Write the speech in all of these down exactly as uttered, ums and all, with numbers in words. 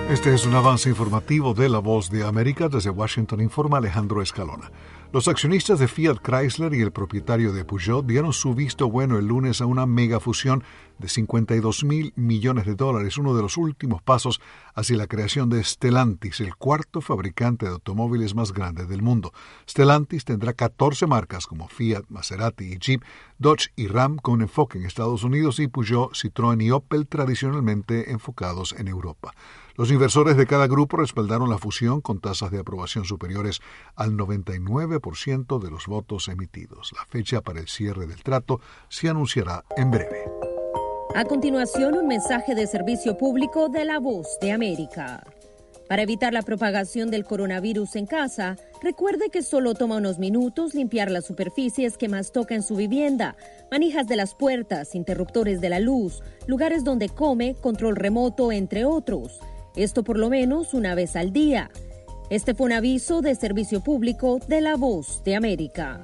Este es un avance informativo de La Voz de América. Desde Washington informa Alejandro Escalona. Los accionistas de Fiat Chrysler y el propietario de Peugeot dieron su visto bueno el lunes a una megafusión de cincuenta y dos mil millones de dólares, uno de los últimos pasos hacia la creación de Stellantis, el cuarto fabricante de automóviles más grande del mundo. Stellantis tendrá catorce marcas como Fiat, Maserati y Jeep, Dodge y Ram con enfoque en Estados Unidos y Peugeot, Citroën y Opel tradicionalmente enfocados en Europa. Los inversores de cada grupo respaldaron la fusión con tasas de aprobación superiores al noventa y nueve por ciento de los votos emitidos. La fecha para el cierre del trato se anunciará en breve. A continuación, un mensaje de servicio público de La Voz de América. Para evitar la propagación del coronavirus en casa, recuerde que solo toma unos minutos limpiar las superficies que más toca en su vivienda, manijas de las puertas, interruptores de la luz, lugares donde come, control remoto, entre otros. Esto por lo menos una vez al día. Este fue un aviso de servicio público de La Voz de América.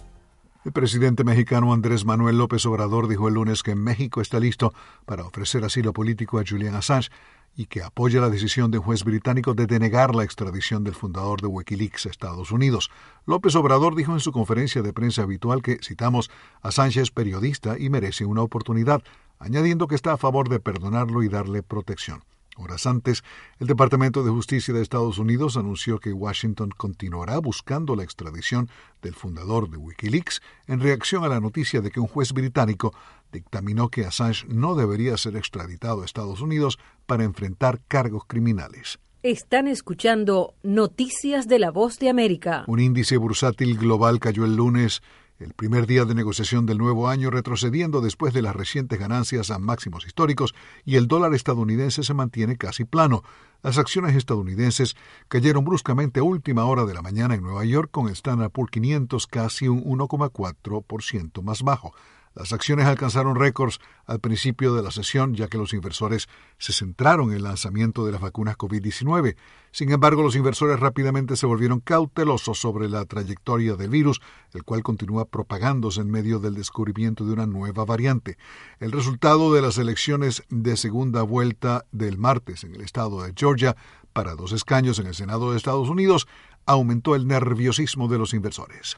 El presidente mexicano Andrés Manuel López Obrador dijo el lunes que México está listo para ofrecer asilo político a Julian Assange y que apoya la decisión de un juez británico de denegar la extradición del fundador de Wikileaks a Estados Unidos. López Obrador dijo en su conferencia de prensa habitual que, citamos, Assange es periodista y merece una oportunidad, añadiendo que está a favor de perdonarlo y darle protección. Horas antes, el Departamento de Justicia de Estados Unidos anunció que Washington continuará buscando la extradición del fundador de Wikileaks en reacción a la noticia de que un juez británico dictaminó que Assange no debería ser extraditado a Estados Unidos para enfrentar cargos criminales. Están escuchando Noticias de La Voz de América. Un índice bursátil global cayó el lunes, el primer día de negociación del nuevo año, retrocediendo después de las recientes ganancias a máximos históricos, y el dólar estadounidense se mantiene casi plano. Las acciones estadounidenses cayeron bruscamente a última hora de la mañana en Nueva York, con el Standard and Poor's quinientos casi un uno coma cuatro por ciento más bajo. Las acciones alcanzaron récords al principio de la sesión, ya que los inversores se centraron en el lanzamiento de las vacunas covid diecinueve. Sin embargo, los inversores rápidamente se volvieron cautelosos sobre la trayectoria del virus, el cual continúa propagándose en medio del descubrimiento de una nueva variante. El resultado de las elecciones de segunda vuelta del martes en el estado de Georgia para dos escaños en el Senado de Estados Unidos aumentó el nerviosismo de los inversores.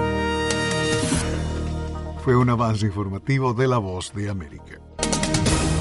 Fue un avance informativo de La Voz de América.